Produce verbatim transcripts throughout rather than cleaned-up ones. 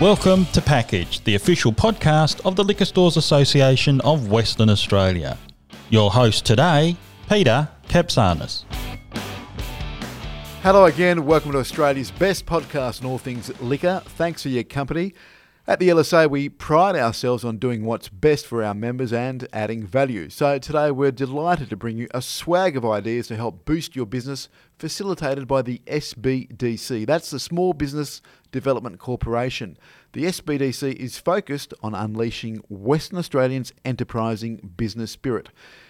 Welcome to Package, the official podcast of the Liquor Stores Association of Western Australia. Your host today, Peter Kapsanis. Hello again, welcome to Australia's best podcast on all things liquor. Thanks for your company. At the L S A, we pride ourselves on doing what's best for our members and adding value. So today we're delighted to bring you a swag of ideas to help boost your business, facilitated by the S B D C. That's the Small Business Development Corporation. The S B D C is focused on unleashing Western Australians' enterprising business spirit.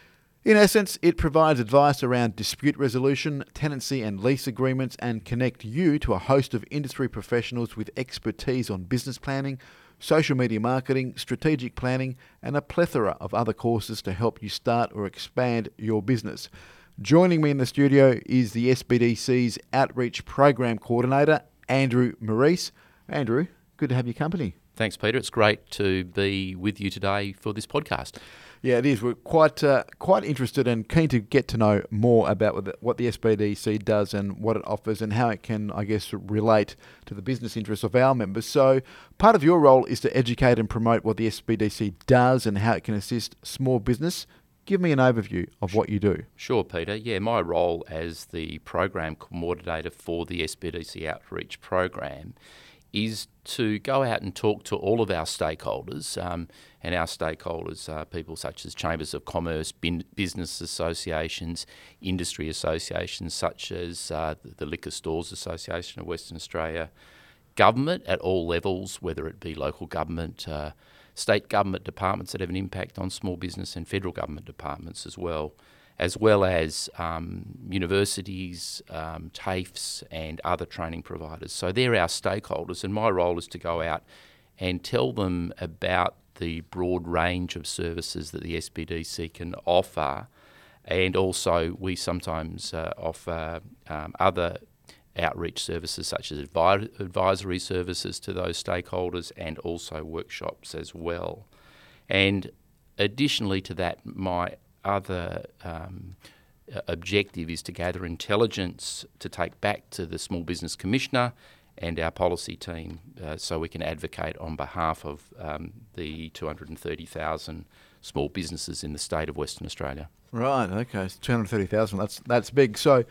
In essence, it provides advice around dispute resolution, tenancy and lease agreements, and connect you to a host of industry professionals with expertise on business planning, social media marketing, strategic planning, and a plethora of other courses to help you start or expand your business. Joining me in the studio is the S B D C's Outreach Program Coordinator, Andrew Maurice. Andrew, good to have your company. Thanks, Peter. It's great to be with you today for this podcast. Yeah, it is. We're quite uh, quite interested and keen to get to know more about what the, what the S B D C does and what it offers and how it can, I guess, relate to the business interests of our members. So part of your role is to educate and promote what the S B D C does and how it can assist small business. Give me an overview of what you do. Sure, Peter. Yeah, my role as the program coordinator for the S B D C Outreach Program is to go out and talk to all of our stakeholders, um, and our stakeholders are people such as chambers of commerce, bin- business associations, industry associations such as uh, the Liquor Stores Association of Western Australia, government at all levels, whether it be local government, uh, state government departments that have an impact on small business, and federal government departments as well, as well as um, universities, um, TAFEs and other training providers. So they're our stakeholders, and my role is to go out and tell them about the broad range of services that the S B D C can offer, and also we sometimes uh, offer um, other outreach services such as advi- advisory services to those stakeholders, and also workshops as well. And additionally to that, my other um, objective is to gather intelligence to take back to the Small Business Commissioner and our policy team uh, so we can advocate on behalf of um, the two hundred thirty thousand small businesses in the state of Western Australia. Right, okay, so two hundred thirty thousand, that's that's big. So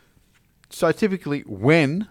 so typically when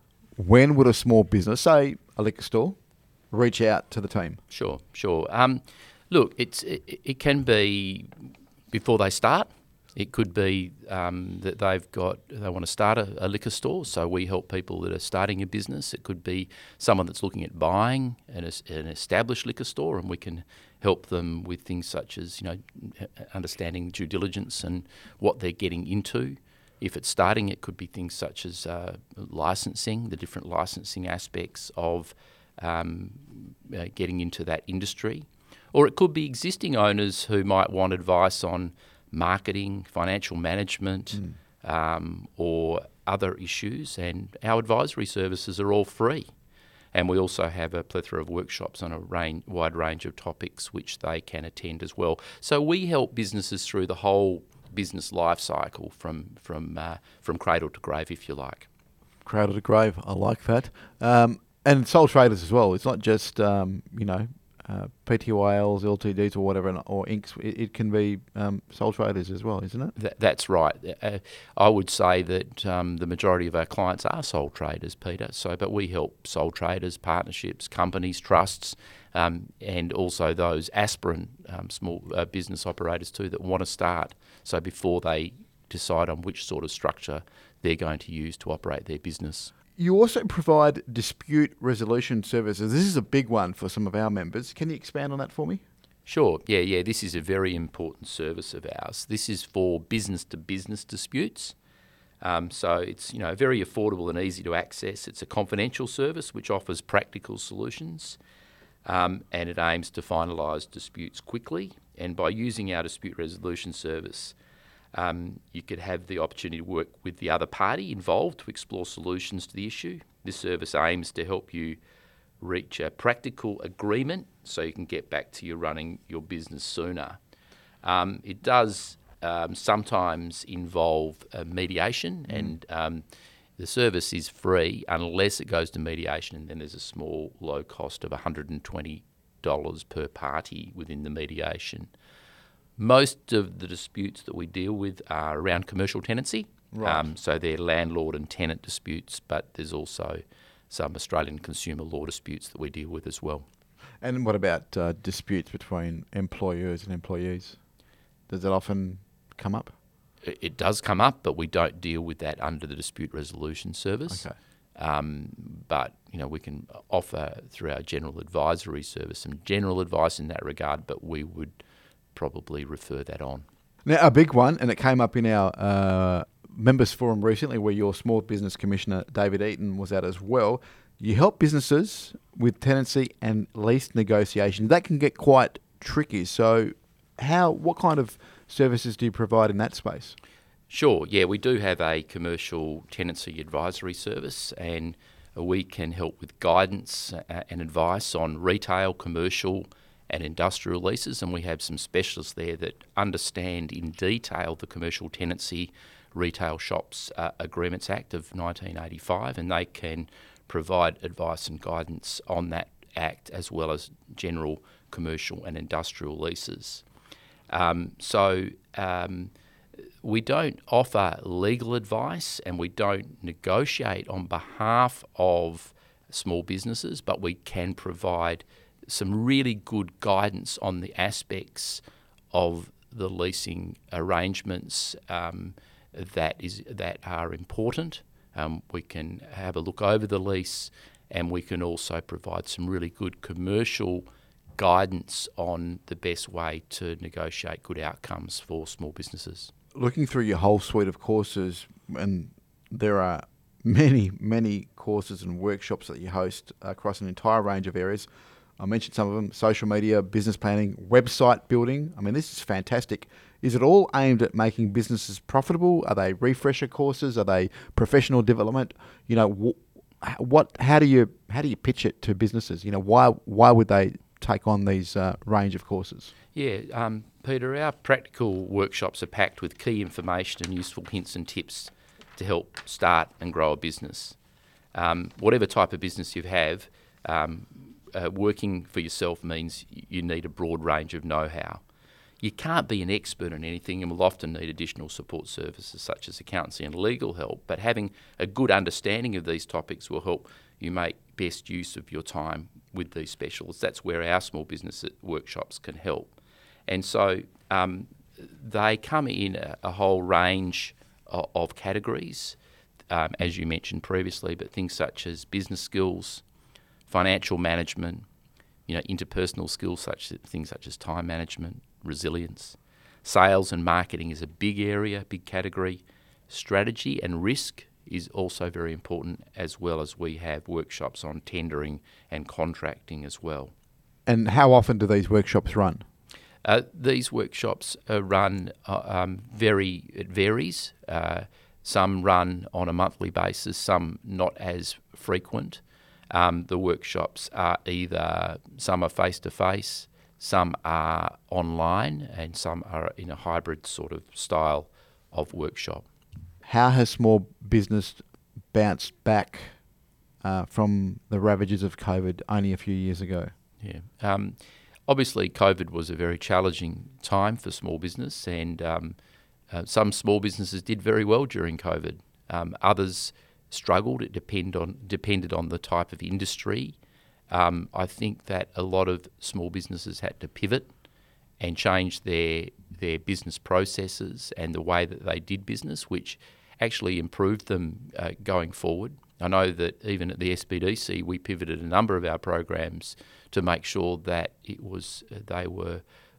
when would a small business, say a liquor store, reach out to the team? Sure, sure. Um, look, it's it, it can be before they start. It could be um, that they've got they want to start a, a liquor store, so we help people that are starting a business. It could be someone that's looking at buying an, an established liquor store, and we can help them with things such as, you know, understanding due diligence and what they're getting into. If it's starting, it could be things such as uh, licensing, the different licensing aspects of um, uh, getting into that industry. Or it could be existing owners who might want advice on marketing, financial management, mm. um, or other issues. And our advisory services are all free. And we also have a plethora of workshops on a range, wide range of topics which they can attend as well. So we help businesses through the whole business life cycle from from uh, from cradle to grave, if you like. Cradle to grave, I like that. Um, and sole traders as well. It's not just um, you know uh, P T Y Ls, L T Ds, or whatever, or Incs. It, it can be um, sole traders as well, isn't it? That, that's right. Uh, I would say that um, the majority of our clients are sole traders, Peter. So, but we help sole traders, partnerships, companies, trusts. Um, and also those aspirant um, small uh, business operators too that want to start. So before they decide on which sort of structure they're going to use to operate their business. You also provide dispute resolution services. This is a big one for some of our members. Can you expand on that for me? Sure. Yeah, yeah. This is a very important service of ours. This is for business-to-business disputes. Um, so it's, you know, very affordable and easy to access. It's a confidential service which offers practical solutions. Um, and it aims to finalise disputes quickly. And by using our dispute resolution service, um, you could have the opportunity to work with the other party involved to explore solutions to the issue. This service aims to help you reach a practical agreement so you can get back to your running your business sooner. Um, it does um, sometimes involve uh, mediation, mm. and um, The service is free unless it goes to mediation, and then there's a small low cost of one hundred twenty dollars per party within the mediation. Most of the disputes that we deal with are around commercial tenancy. Right. Um, so they're landlord and tenant disputes, but there's also some Australian consumer law disputes that we deal with as well. And what about uh, disputes between employers and employees? Does that often come up? It, it does come up, but we don't deal with that under the dispute resolution service. Okay. Um, but, you know, we can offer through our general advisory service some general advice in that regard, but we would probably refer that on. Now, a big one, and it came up in our uh, members forum recently where your Small Business Commissioner, David Eaton, was at as well. You help businesses with tenancy and lease negotiations. That can get quite tricky. So how, what kind of services do you provide in that space? Sure, yeah, we do have a commercial tenancy advisory service, and we can help with guidance and advice on retail, commercial and industrial leases, and we have some specialists there that understand in detail the Commercial Tenancy Retail Shops uh, Agreements Act of nineteen eighty-five, and they can provide advice and guidance on that act as well as general commercial and industrial leases. Um, so um, we don't offer legal advice and we don't negotiate on behalf of small businesses, but we can provide some really good guidance on the aspects of the leasing arrangements um, that is that are important. Um, we can have a look over the lease, and we can also provide some really good commercial guidance on the best way to negotiate good outcomes for small businesses. Looking through your whole suite of courses, and there are many, many courses and workshops that you host across an entire range of areas. I mentioned some of them: social media, business planning, website building. I mean, this is fantastic. Is it all aimed at making businesses profitable? Are they refresher courses? Are they professional development? You know, wh- what? How do you how do you pitch it to businesses? You know, why why would they take on these uh, range of courses? Yeah, um, Peter, our practical workshops are packed with key information and useful hints and tips to help start and grow a business. Um, whatever type of business you have, um, uh, working for yourself means you need a broad range of know-how. You can't be an expert in anything and will often need additional support services such as accountancy and legal help, but having a good understanding of these topics will help you make best use of your time with these specialists. That's where our small business workshops can help. And so um, they come in a, a whole range of, of categories, um, as you mentioned previously, but things such as business skills, financial management, you know, interpersonal skills, such things such as time management, resilience. Sales and marketing is a big area, big category. Strategy and risk is also very important, as well as we have workshops on tendering and contracting as well. And how often do these workshops run? Uh, these workshops are run uh, um, very, it varies. Uh, some run on a monthly basis, some not as frequent. Um, the workshops are either, some are face-to-face, some are online, and some are in a hybrid sort of style of workshop. How has small business bounced back uh, from the ravages of COVID only a few years ago? Yeah. Um, obviously, COVID was a very challenging time for small business, and um, uh, some small businesses did very well during COVID. Um, others struggled. It depend on depended on the type of industry. Um, I think that a lot of small businesses had to pivot and change their their business processes and the way that they did business, which actually improved them uh, going forward. I know that even at the S B D C, we pivoted a number of our programs to make sure that it was uh, they were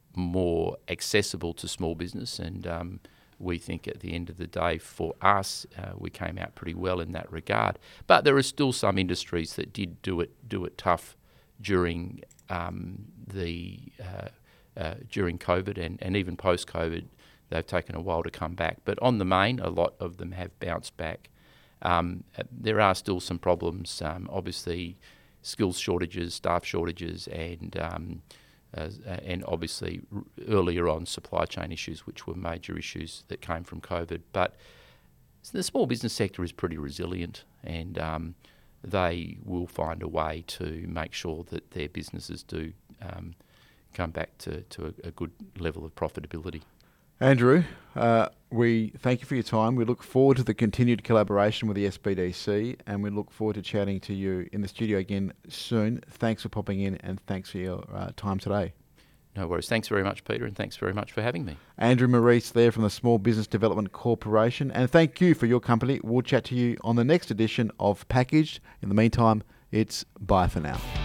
more accessible to small business, and um, we think at the end of the day, for us, uh, we came out pretty well in that regard. But there are still some industries that did do it do it tough during um, the uh, uh, during COVID and, and even post-COVID. They've taken a while to come back. But on the main, a lot of them have bounced back. Um, there are still some problems, um, obviously skills shortages, staff shortages, and um, uh, and obviously r- earlier on supply chain issues, which were major issues that came from COVID. But the small business sector is pretty resilient, and um, they will find a way to make sure that their businesses do um, come back to, to a, a good level of profitability. Andrew, uh, we thank you for your time. We look forward to the continued collaboration with the S B D C, and we look forward to chatting to you in the studio again soon. Thanks for popping in, and thanks for your uh, time today. No worries. Thanks very much, Peter, and thanks very much for having me. Andrew Maurice there from the Small Business Development Corporation, and thank you for your company. We'll chat to you on the next edition of Packaged. In the meantime, it's bye for now.